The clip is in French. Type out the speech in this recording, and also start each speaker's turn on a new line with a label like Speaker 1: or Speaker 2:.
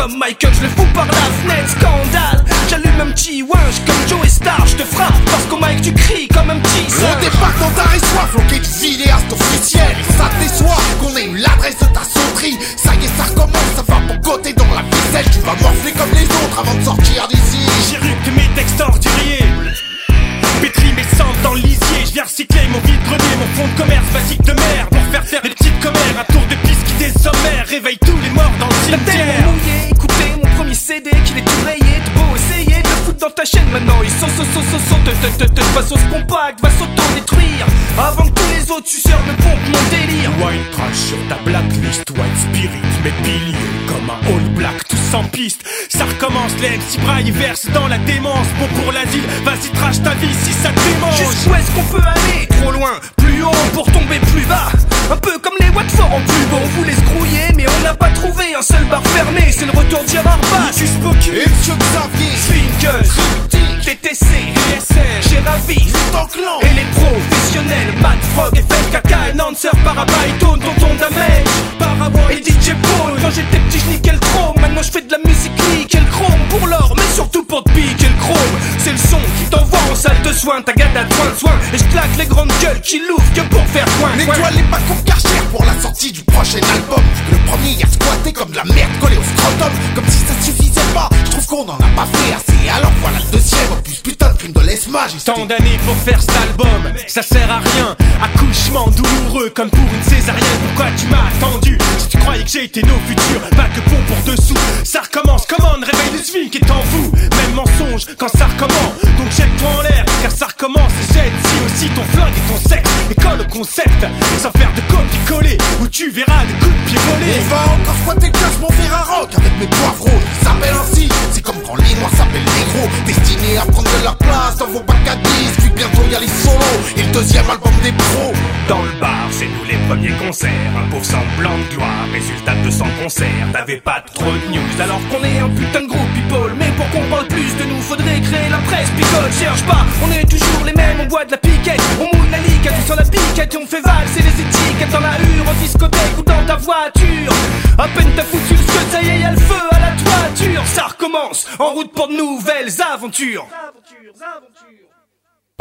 Speaker 1: comme Michael, je le fous par la fenêtre, scandale. J'allume un petit winch comme Joe Star, je te frappe parce qu'au mic tu cries comme un petit singe.
Speaker 2: On débarque dans ta soif, floqué de vidéaste officiel. Ça te déçoit qu'on ait eu l'adresse de ta sauterie. Ça y est, ça recommence, ça va pour côté dans la ficelle. Tu vas morfler comme les autres avant de sortir d'ici.
Speaker 3: J'ai ruté mes textes orduriers, pétri mes cendres dans le lisier. Je viens recycler mon vide-grenier, mon fond de commerce basique de merde. Pour faire des petites commères, un tour de piste qui désomère. Réveille tous les morts dans le cimetière.
Speaker 1: Mouillé, écoutez mon premier CD qu'il est tout rayé. T'as beau essayer de le foutre dans ta chaîne, maintenant il saute, va sauce compacte, va s'auto-détruire avant que tous les autres suceurs ne pompent mon délire.
Speaker 3: White trash sur ta blacklist, white spirit, mes piliers comme un all black, tous en piste. Ça recommence, les MC braille et verse dans la démence. Bon pour l'asile, vas-y trash ta vie si ça te démange.
Speaker 1: Jusqu'où est-ce qu'on peut aller? Trop loin, plus haut pour tomber plus bas. Un peu comme les Watford en plus beau. On voulait se grouiller mais on n'a pas trouvé un seul bar fermé. C'est le retour de Gérard Bass,
Speaker 3: Lucas Pocus,
Speaker 2: Et Monsieur Xavier,
Speaker 1: Swinkers, TTC,
Speaker 3: DSL,
Speaker 1: j'ai ravi
Speaker 2: ton clan.
Speaker 1: et les professionnels, Mad Frog, FFKK, Nancer, Parabytone, Tonton Damage, Paraboy et DJ Paul. Quand j'étais petit je niquais le chrome, maintenant je fais de la musique nickel chrome. Pour l'or mais surtout pour te piquer le chrome. C'est le son qui t'envoie en salle de soins, ta gada de soin. Et je claque les grandes gueules qui l'ouvrent que pour faire coin.
Speaker 2: Nettoie les bacs au Karcher pour la sortie du prochain album. Le premier y a squatté comme de la merde collée au scrotum. Comme si ça suffisait pas, je trouve qu'on en a pas fait assez. Alors voilà le deuxième opus, putain de crime de lèse-majesté.
Speaker 3: tant d'années pour faire cet album, ça sert à rien. Accouchement douloureux comme pour une césarienne. Pourquoi tu m'as attendu? Si tu croyais que j'ai été nos futurs, pas que bon pour dessous. Ça recommence, commande, réveille le swing qui est en vous. Même mensonge quand ça recommence, donc jette-toi en l'air car ça recommence. Et jette-y aussi ton flingue et ton sexe. Et colle au concept, sans faire de copier-coller, où tu verras des coups de pied volés.
Speaker 2: On va encore squatter classe mon fer à rock avec mes poivreaux. Ils s'appellent ainsi, c'est comme quand les noirs s'appellent négros. Destinés à prendre de la place dans vos bacs à disques. Puis bientôt y a les solos et le deuxième album des pros.
Speaker 4: Dans le bar, c'est nous les premiers concerts. Un pauvre semblant de gloire, résultat de 200 concerts. T'avais pas trop de news alors
Speaker 1: On est un putain de groupe people, mais pour qu'on parle plus de nous, faudrait créer la presse picole. Cherche pas, on est toujours les mêmes, on boit de la piquette, on mouille la liquette, on sent la piquette et on fait valser les étiquettes dans la hure, en discothèque ou dans ta voiture. À peine t'as foutu le scud, ça y est, y'a le feu à la toiture. Ça recommence, en route pour de nouvelles aventures.